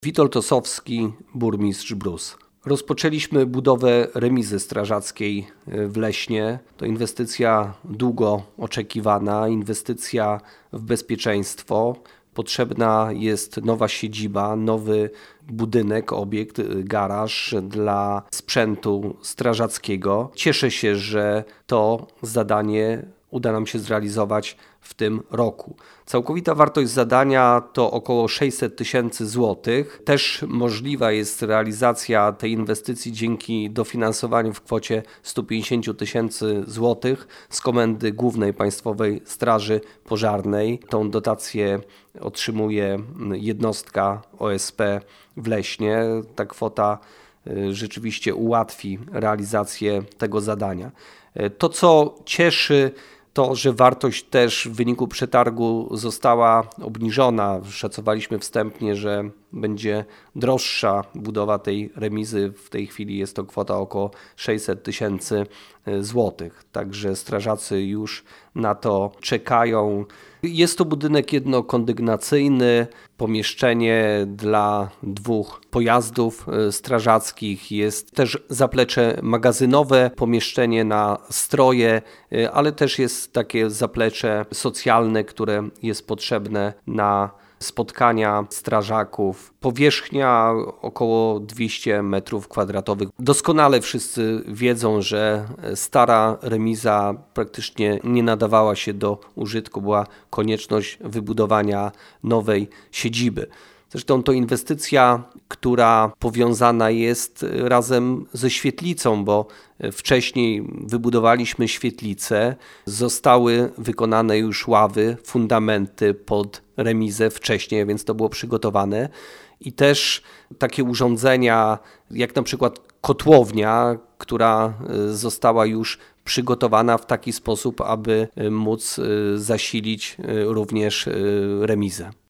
Witold Osowski, burmistrz Brus. Rozpoczęliśmy budowę remizy strażackiej w Lesznie. To inwestycja długo oczekiwana, inwestycja w bezpieczeństwo. Potrzebna jest nowa siedziba, nowy budynek, obiekt, garaż dla sprzętu strażackiego. Cieszę się, że to zadanie uda nam się zrealizować w tym roku. Całkowita wartość zadania to około 600 tysięcy złotych. Też możliwa jest realizacja tej inwestycji dzięki dofinansowaniu w kwocie 150 tysięcy złotych z Komendy Głównej Państwowej Straży Pożarnej. Tą dotację otrzymuje jednostka OSP w Lesznie. Ta kwota rzeczywiście ułatwi realizację tego zadania. To, co cieszy, to, że wartość też w wyniku przetargu została obniżona. Szacowaliśmy wstępnie, że będzie droższa budowa tej remizy. W tej chwili jest to kwota około 600 tysięcy złotych. Także strażacy już na to czekają. Jest to budynek jednokondygnacyjny, pomieszczenie dla 2 pojazdów strażackich. Jest też zaplecze magazynowe, pomieszczenie na stroje, ale też jest takie zaplecze socjalne, które jest potrzebne na spotkania strażaków. Powierzchnia około 200 m2. Doskonale wszyscy wiedzą, że stara remiza praktycznie nie nadawała się do użytku. Była konieczność wybudowania nowej siedziby. Zresztą to inwestycja, która powiązana jest razem ze świetlicą, bo wcześniej wybudowaliśmy świetlicę, zostały wykonane już ławy, fundamenty pod remizę wcześniej, więc to było przygotowane. I też takie urządzenia, jak na przykład kotłownia, która została już przygotowana w taki sposób, aby móc zasilić również remizę.